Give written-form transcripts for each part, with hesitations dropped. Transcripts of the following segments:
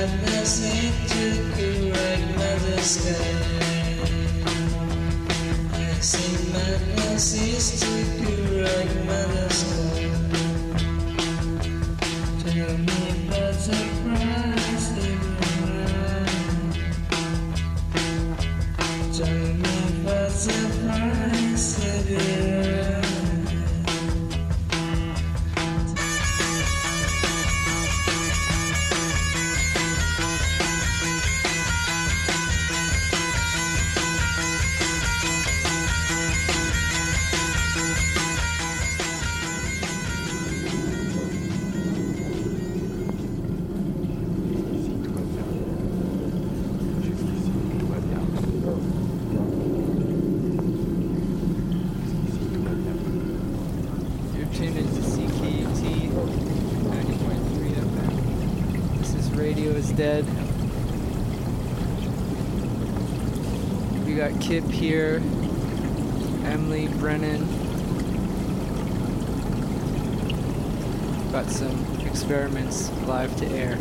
madness into correct mother sky. I see madness is to correct mother sky. Tell me what's the price if you're right. Tell me what's the price if you're right. Dead. We got Kip here, Emily, Brennan. Got some experiments live to air.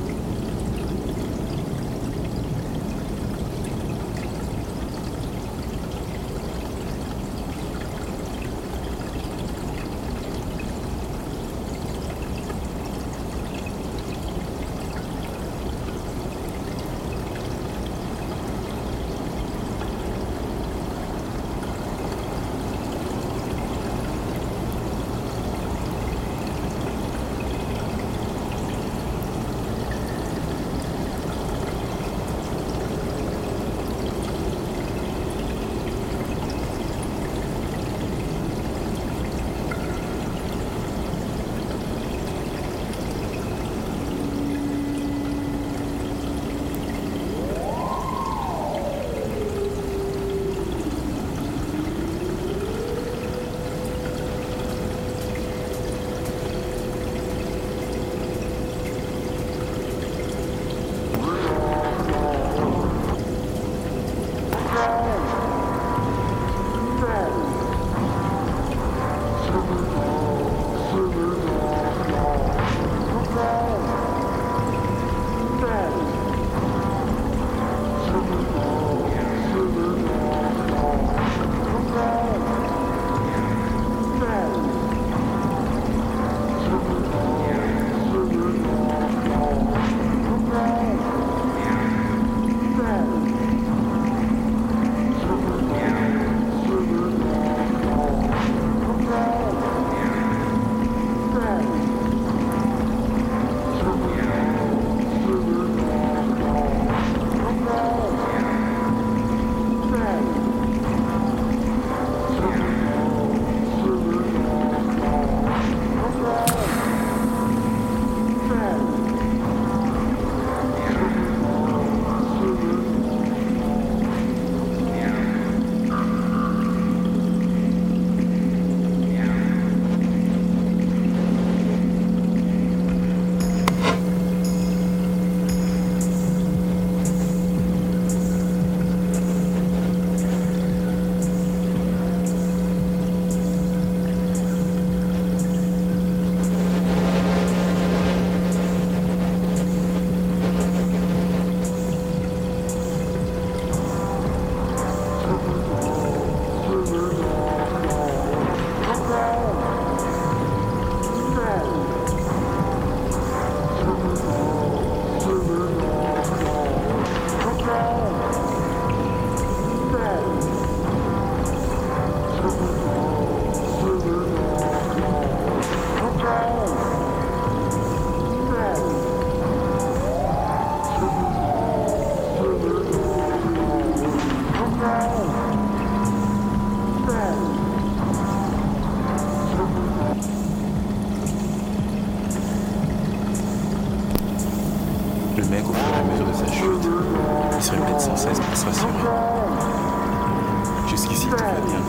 Jusqu'ici tout va bien.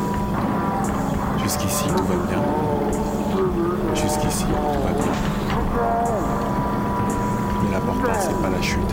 Jusqu'ici tout va bien. Jusqu'ici tout va bien. Mais l'important c'est pas la chute.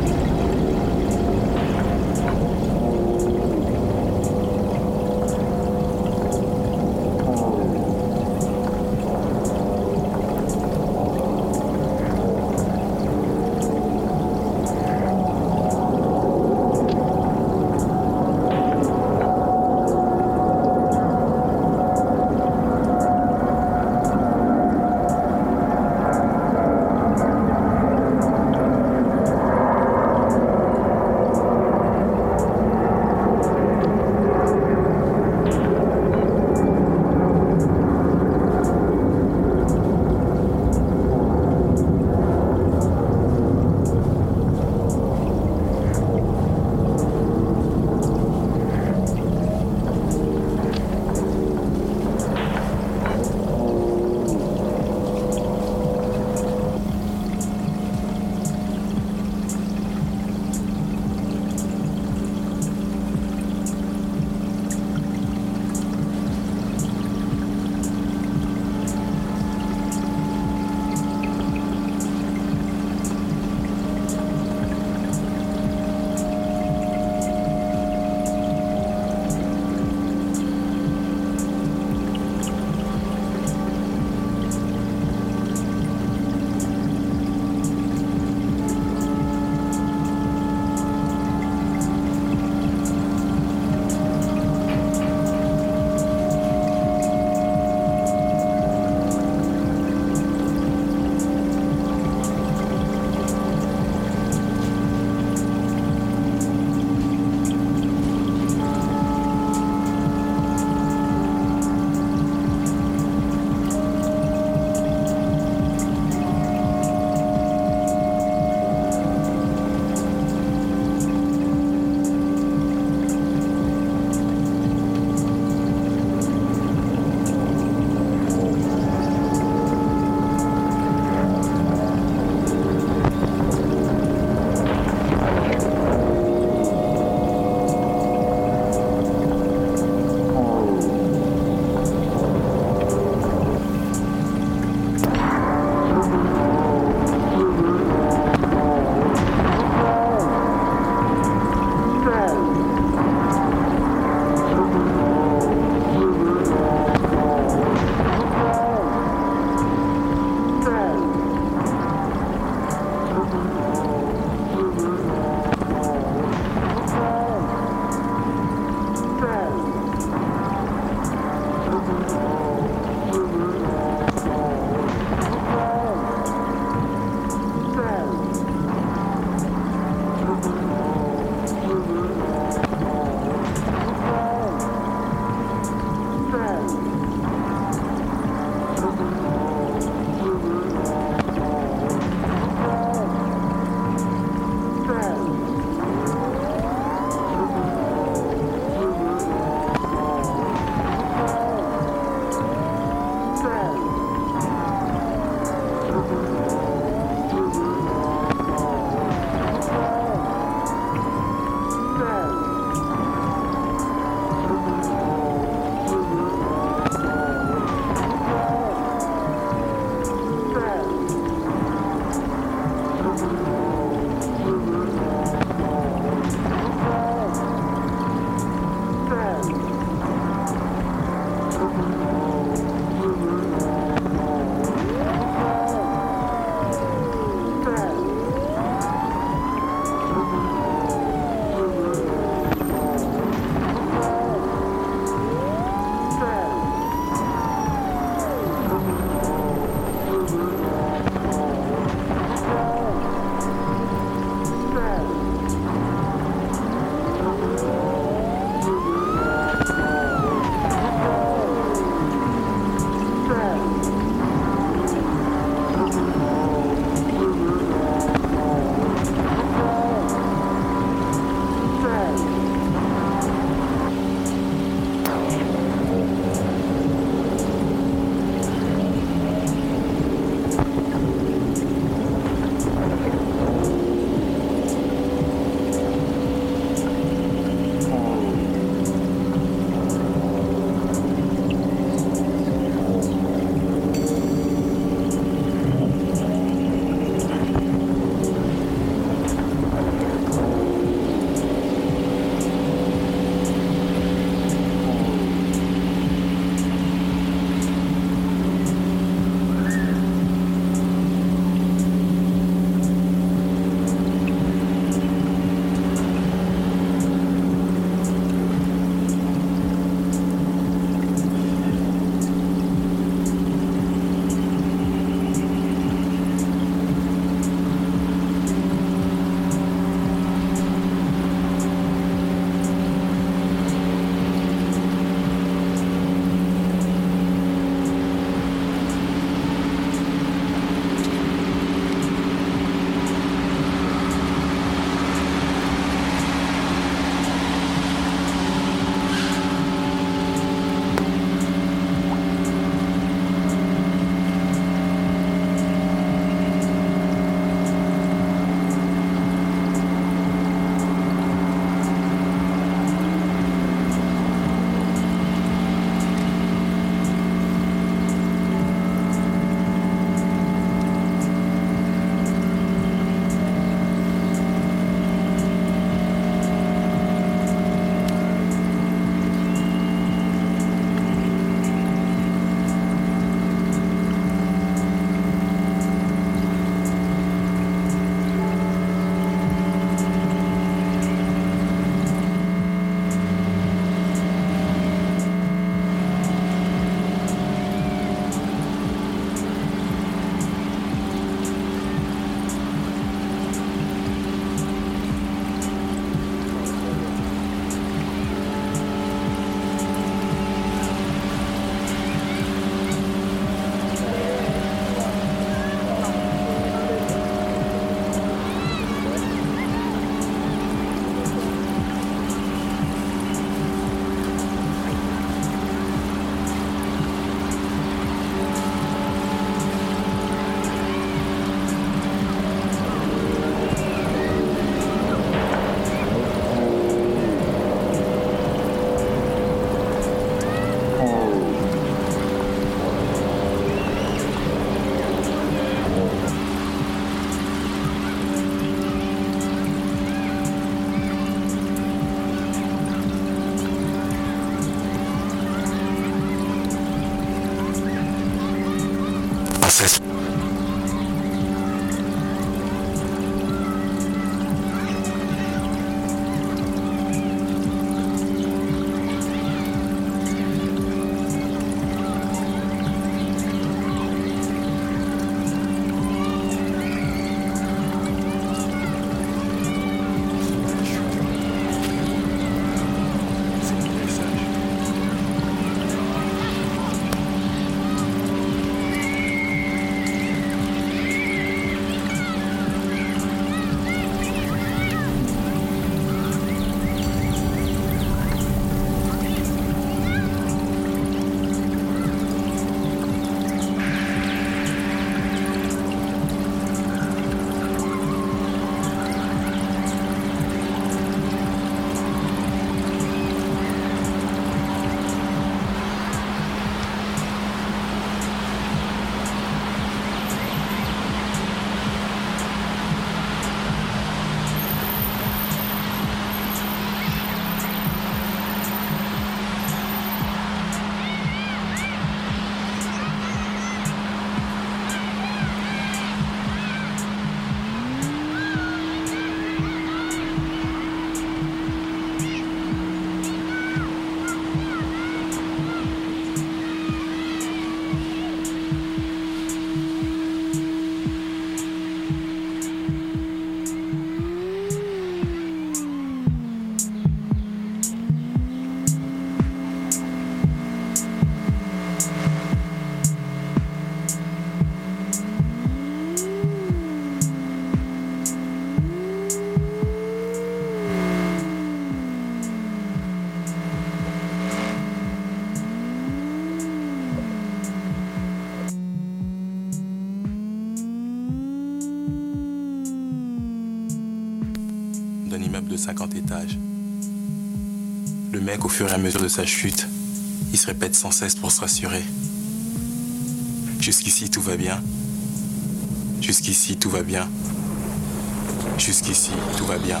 d'un immeuble de 50 étages. Le mec, au fur et à mesure de sa chute, il se répète sans cesse pour se rassurer. Jusqu'ici, tout va bien. Jusqu'ici, tout va bien. Jusqu'ici, tout va bien.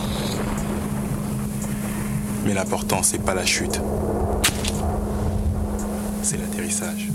Mais l'important, c'est pas la chute. C'est l'atterrissage.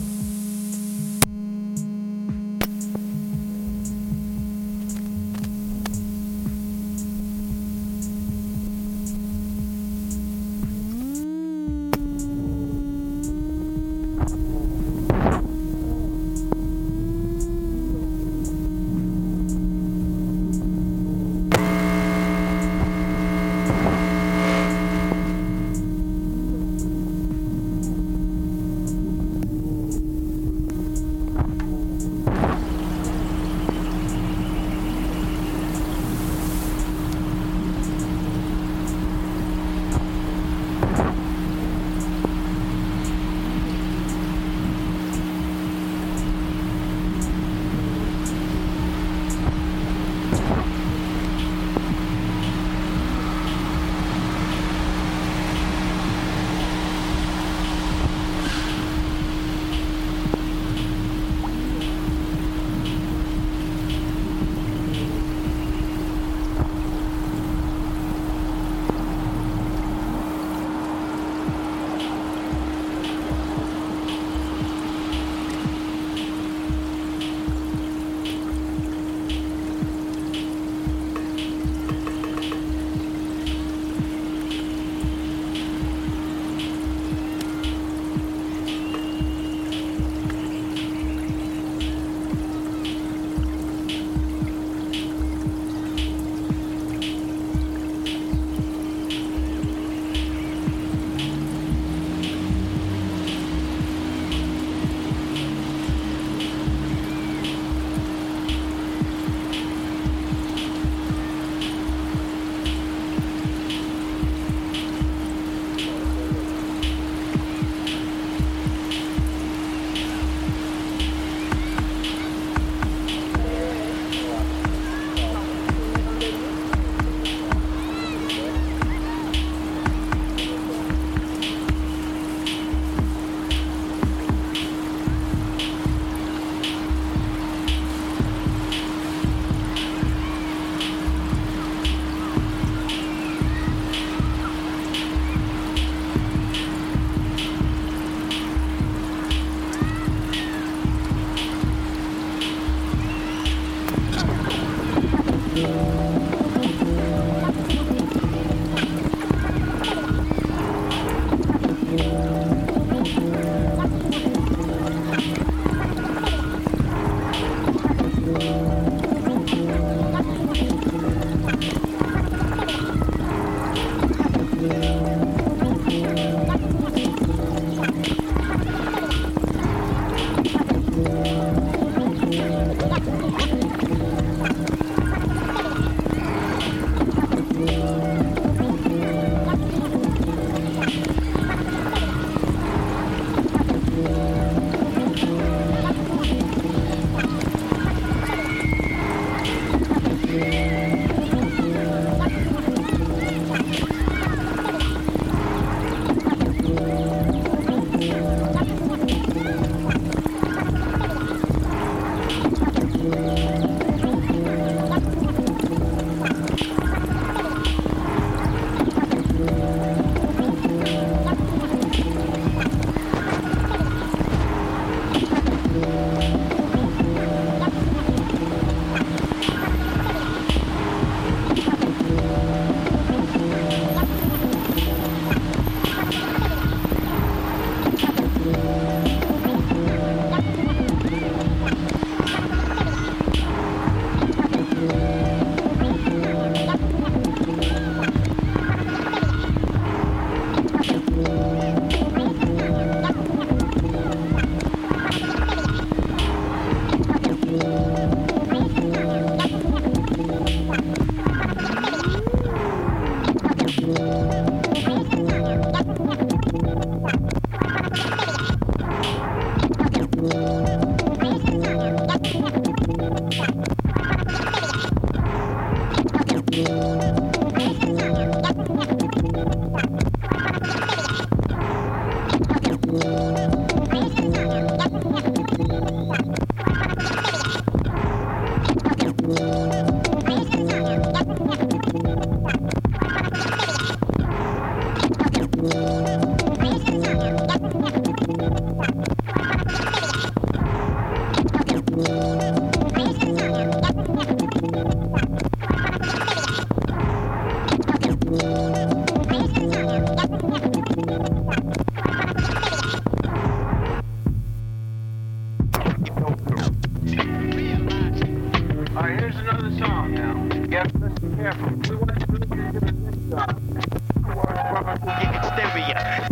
Yeah, listen carefully. We want to do this job. Get stereo.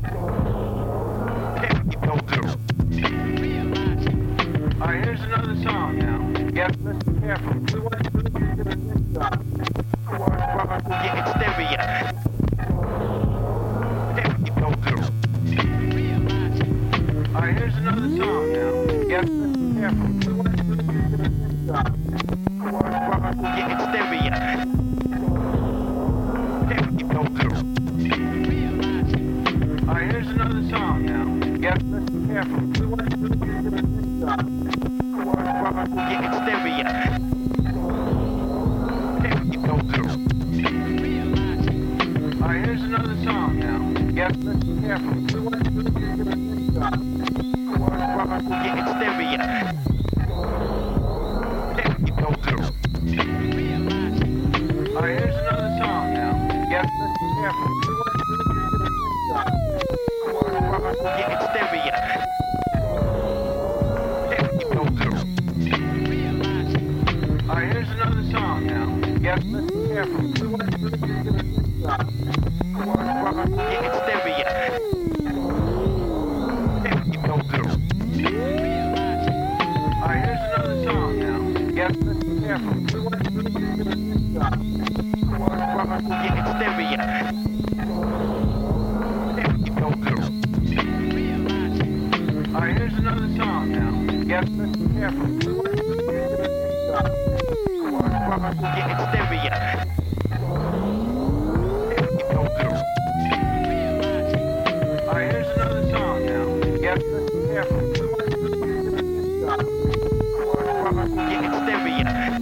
Alright, here's another song now. Yeah, listen carefully. We want to do this job. Get stereo. Alright, here's another song now. Yeah, listen carefully. We want to do this job. Get stereo. Alright, here's another song now. Yeah, listen carefully. We want to do this job. Get stereo. Alright, here's another song now. Yeah, listen carefully. We want to do this job. Get stereo. Alright, here's another song now. Yeah, listen carefully. We want to do this job. Get stereo. Alright, here's another song now. Yeah, listen carefully. We want to do this job. Get stereo. Alright, here's another song now. Yeah, listen carefully. We want to do this job. Get stereo. Alright, here's another song now. Yeah, listen carefully. We want to do this job. Get stereo. Alright, here's another song now. Yeah, listen carefully. We want to do this job. Get stereo.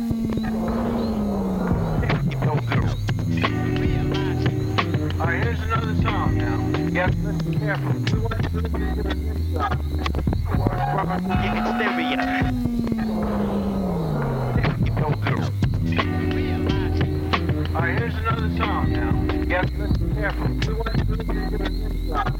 Alright, here's another song now. Yeah, listen carefully. We want to do this job. Get stereo. Alright, here's another song now. Yeah, listen carefully. We want to do this job.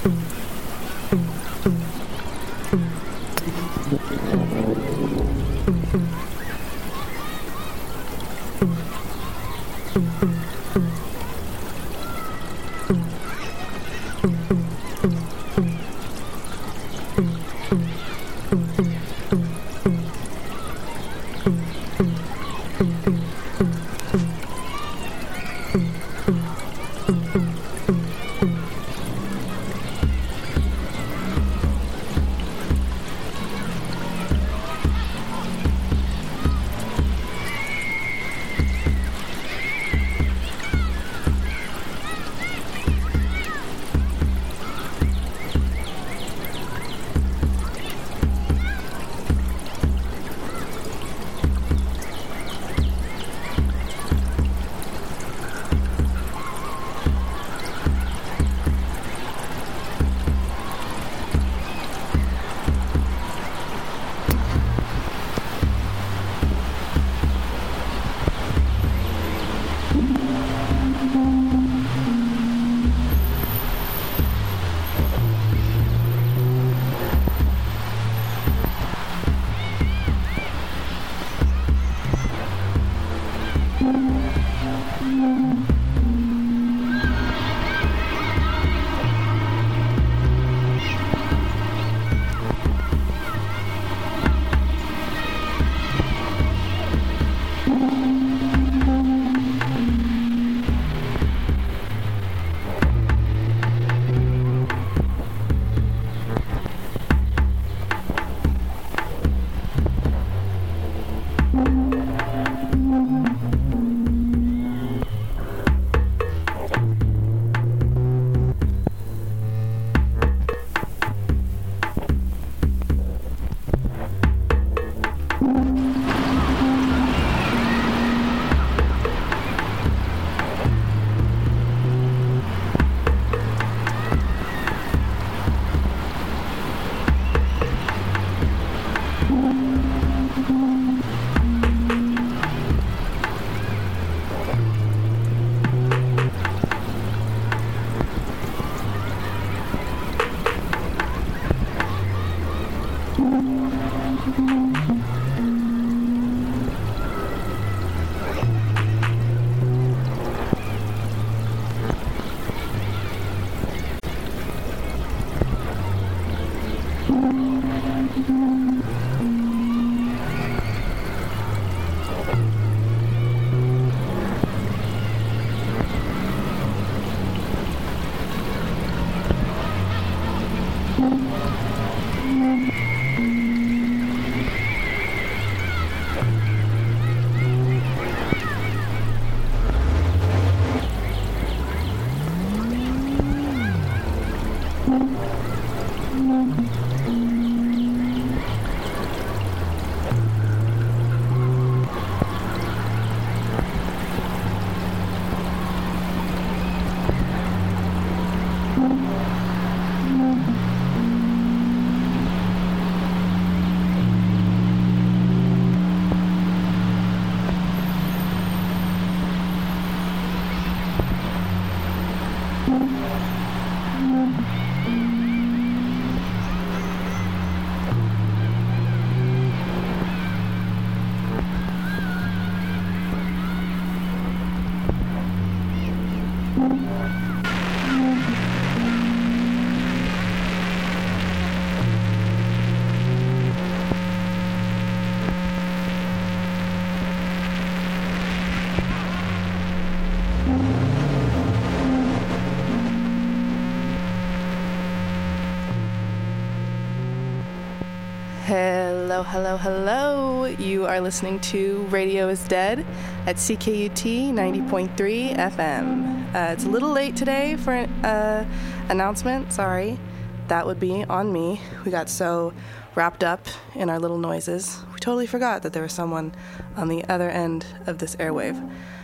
Hello, hello, hello. You are listening to Radio is Dead at CKUT 90.3 FM. It's a little late today for an announcement. Sorry. That would be on me. We got so wrapped up in our little noises. We totally forgot that there was someone on the other end of this airwave.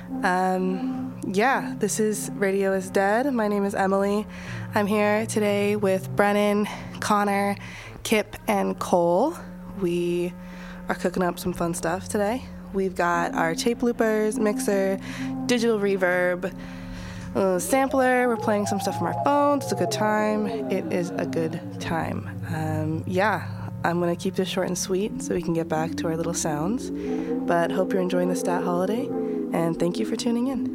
This is Radio is Dead. My name is Emily. I'm here today with Brennan, Connor, Kip, and Cole. We are cooking up some fun stuff today. We've got our tape loopers, mixer, digital reverb, sampler. We're playing some stuff from our phones. It's a good time. It is a good time. Yeah, I'm going to keep this short and sweet so we can get back to our little sounds. But hope you're enjoying the Stat Holiday, and thank you for tuning in.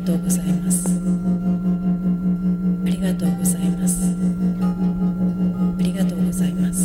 とうございます。ありがとうございます。ありがとうございます。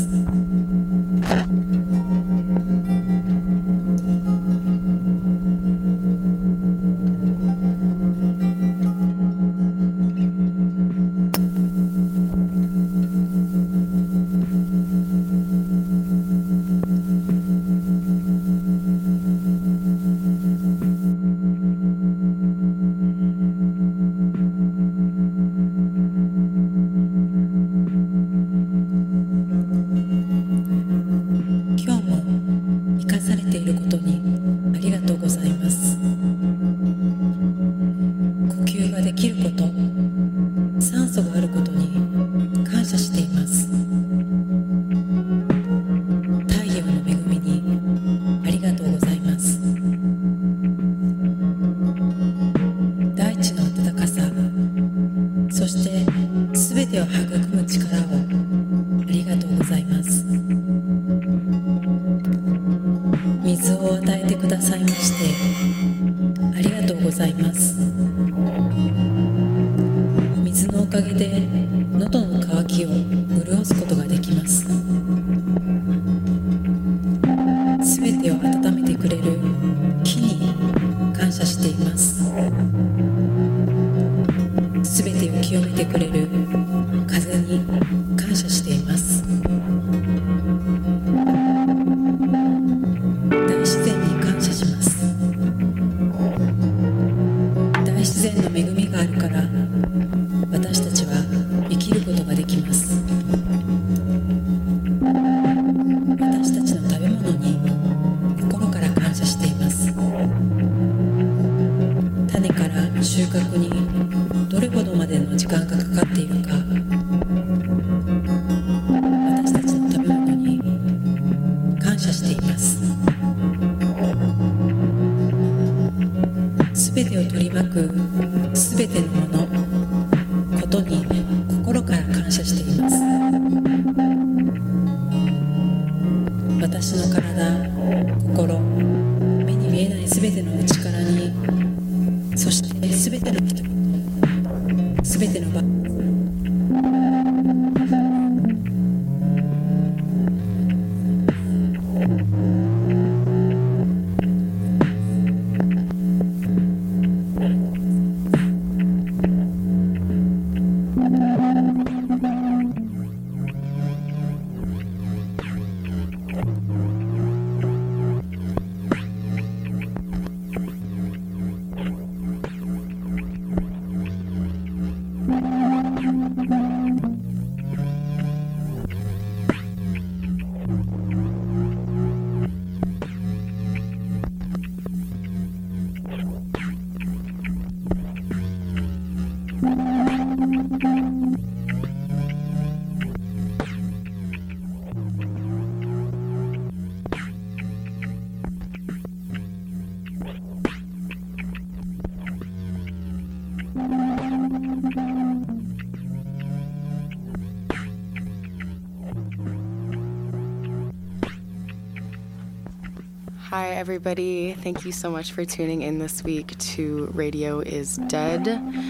Hi, everybody. Thank you so much for tuning in this week to Radio is Dead.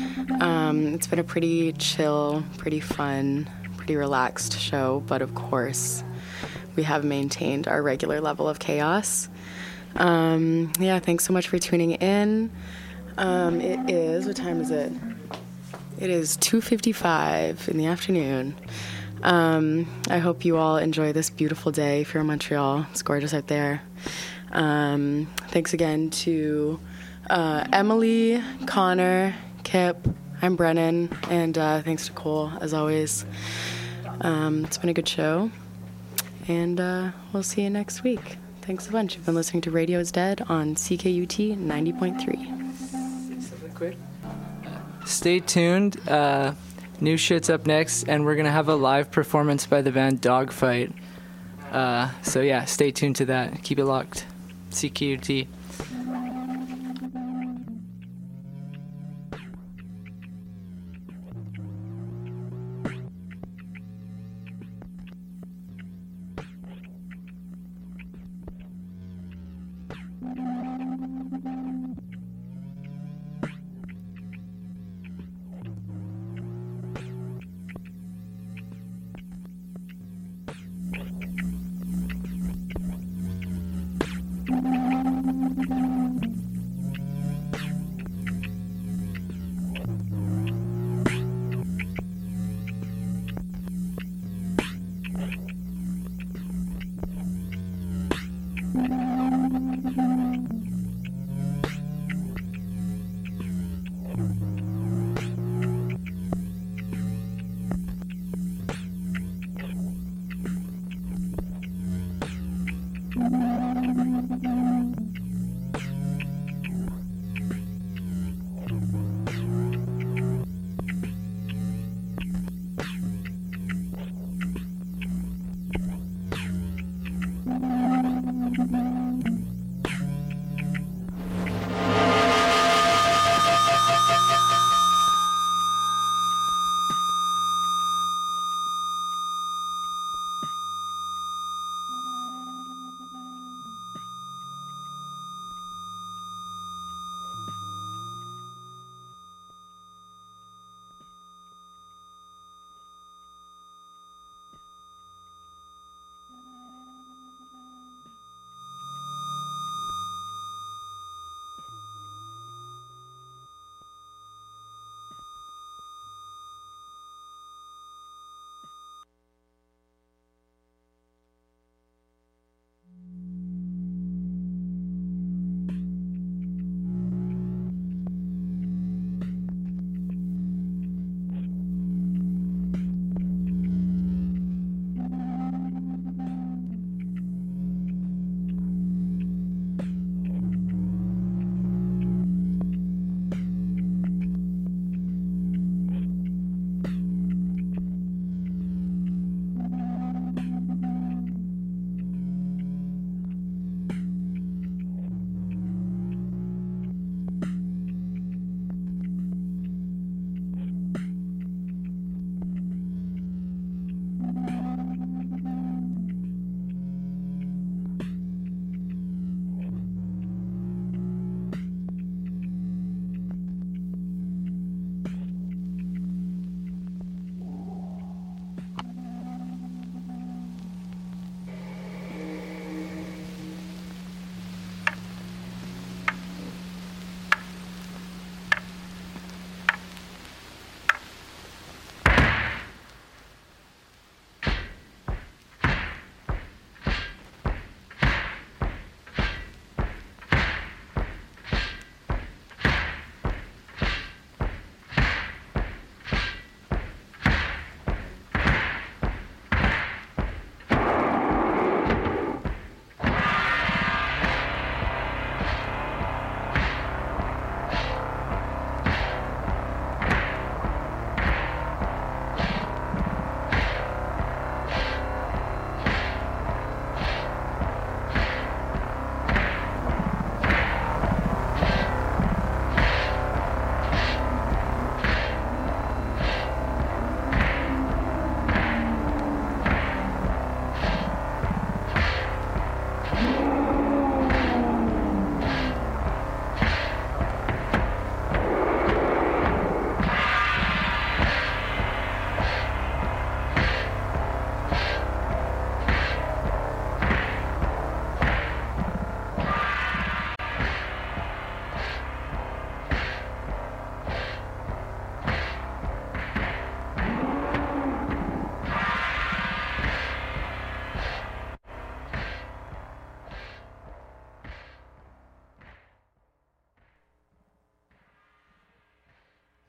It's been a pretty chill, pretty fun, pretty relaxed show, but of course, we have maintained our regular level of chaos. Thanks so much for tuning in. It is, what time is it? It is 2:55 in the afternoon. I hope you all enjoy this beautiful day if you're in Montreal. It's gorgeous out there. Thanks again to Emily, Connor, Kip, I'm Brennan, and thanks to Cole, as always. It's been a good show, and we'll see you next week. Thanks a bunch. You've been listening to Radio is Dead on CKUT 90.3. Something quick. Stay tuned. New shit's up next, and we're going to have a live performance by the band Dogfight. Stay tuned to that. Keep it locked. CKUT.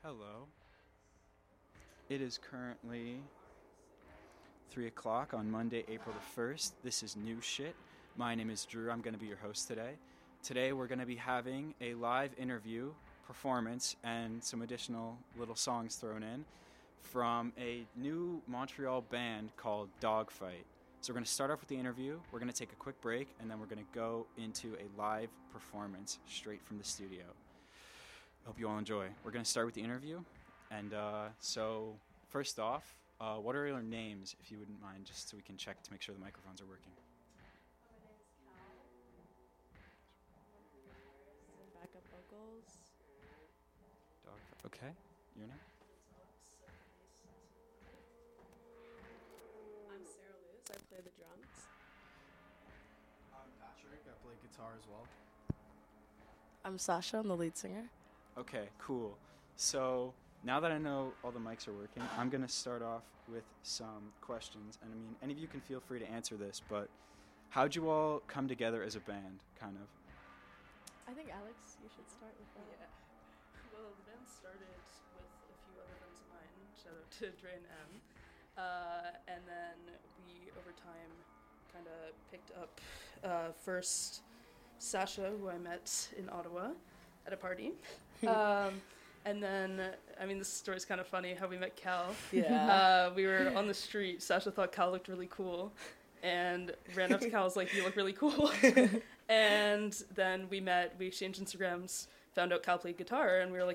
Hello. It is currently 3 o'clock on Monday, April the 1st. This is New Shit. My name is Drew. I'm going to be your host today. Today we're going to be having a live interview, performance, and some additional little songs thrown in from a new Montreal band called Dogfight. So we're going to start off with the interview, we're going to take a quick break, and then we're going to go into a live performance straight from the studio. Hope you all enjoy. We're going to start with the interview. And so first off, what are your names, if you wouldn't mind, just so we can check to make sure the microphones are working? My name is Cal. Some backup vocals. Dogfight. Okay. Your name? I'm Sarah Luz. I play the drums. I'm Patrick. I play guitar as well. I'm Sasha. I'm the lead singer. Okay, cool. So now that I know all the mics are working, I'm going to start off with some questions. And I mean, any of you can feel free to answer this, but how'd you all come together as a band, kind of? I think Alex, you should start with that. Yeah. Well, the band started with a few other friends of mine. Shout out to Dre and M. And then we, over time, kind of picked up first Sasha, who I met in Ottawa at a party. And then, I mean, this story's kind of funny how we met Cal. Yeah. We were on the street. Sasha thought Cal looked really cool and ran up to Cal, was like, "You look really cool." And then we met, we exchanged Instagrams, found out Cal played guitar, and we were like,